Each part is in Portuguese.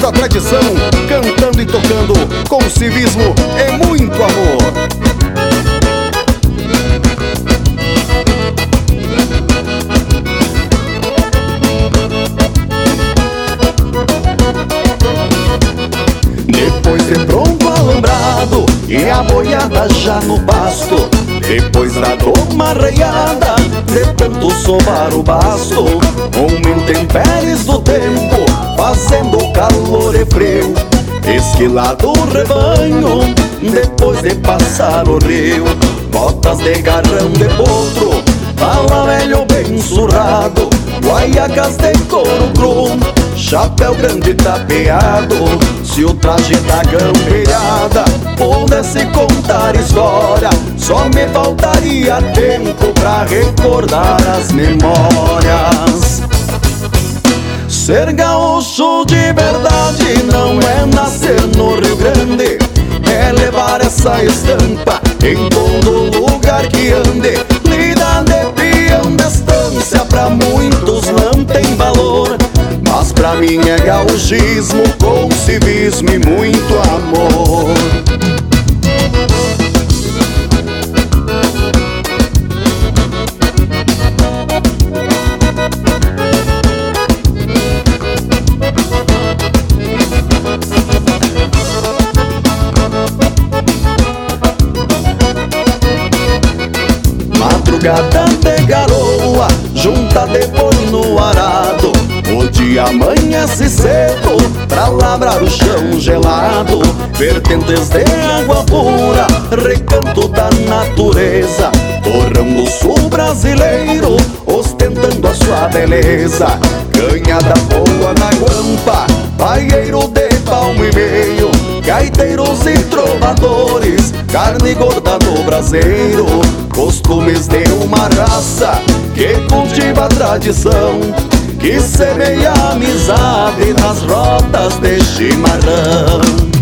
da tradição, cantando e tocando com civismo e muito amor. Depois de pronto alambrado e a boiada já no pasto, depois da doma arreiada, de tanto sovar o basto, intempéries do tempo, fazendo calor e frio, esquilado o rebanho, depois de passar o rio, botas de garrão de potro, fala velho bem surrado, guaiacas de couro cru, chapéu grande tapeado. Se o traje da gambeirada pudesse contar história, só me faltaria tempo pra recordar as memórias. Ser gaúcho de verdade não é nascer no Rio Grande, é levar essa estampa em todo lugar que ande. Lida de peão, distância pra muitos não tem valor, mas pra mim é gauchismo com civismo e muito amor. Madrugada de garoa, junta de boi no arado, o dia amanhece cedo pra lavrar o chão gelado. Vertentes de água pura, recanto da natureza, torrão do sul brasileiro, ostentando a sua beleza. Canhada boa na guampa, paieiro de palmo e meio, gaiteiros e trovadores, carne gorda do braseiro. Costumes de uma raça que cultiva a tradição, que semeia a amizade nas rotas de chimarrão.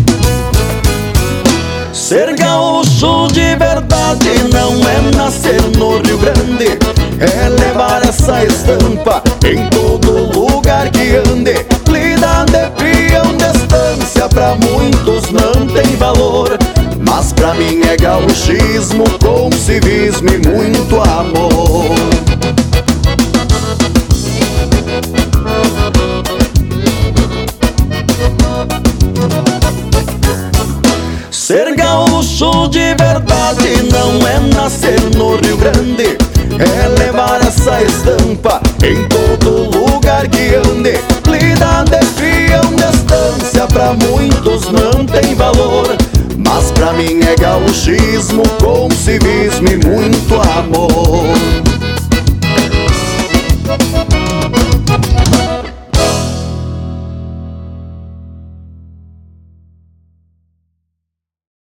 Ser gaúcho de verdade não é nascer no Rio Grande, é levar essa estampa em todo lugar que ande. Lida de peão, distância pra muitos não tem valor, mas pra mim é gauchismo com civismo e muito amor. Ser gaúcho de verdade não é nascer no Rio Grande, é levar essa estampa em todo lugar que ande. Lida de peão, distância pra muitos não tem valor, mas pra mim é gauchismo com civismo e muito amor.